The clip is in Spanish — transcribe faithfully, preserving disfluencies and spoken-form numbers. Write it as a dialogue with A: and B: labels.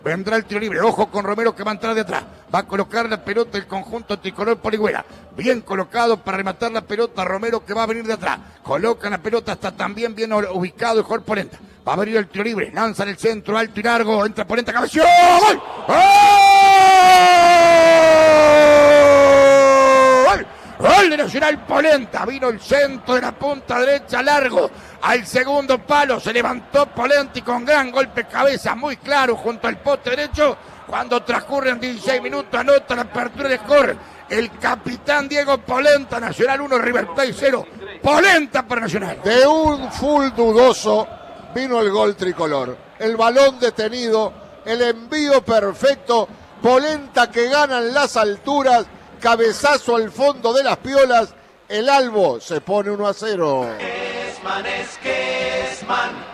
A: Vendrá el tiro libre, ojo con Romero que va a entrar de atrás. Va a colocar la pelota el conjunto tricolor por Higuera. Bien colocado para rematar la pelota Romero que va a venir de atrás. Coloca la pelota, está también bien ubicado el jugador Polenta. Va a venir el tiro libre, lanza en el centro, alto y largo. Entra Polenta, cabeció. ¡Gol! ¡Gol! Gol de Nacional Polenta. Vino el centro de la punta derecha largo. Al segundo palo se levantó Polenta y con gran golpe de cabeza muy claro junto al poste derecho. Cuando transcurren dieciséis minutos anota la apertura de score el capitán Diego Polenta. Nacional uno, River Plate cero. Polenta para Nacional.
B: De un full dudoso vino el gol tricolor. El balón detenido, el envío perfecto. Polenta que gana en las alturas. Cabezazo al fondo de las piolas. El Albo se pone uno a cero.
C: Esman es que Esman.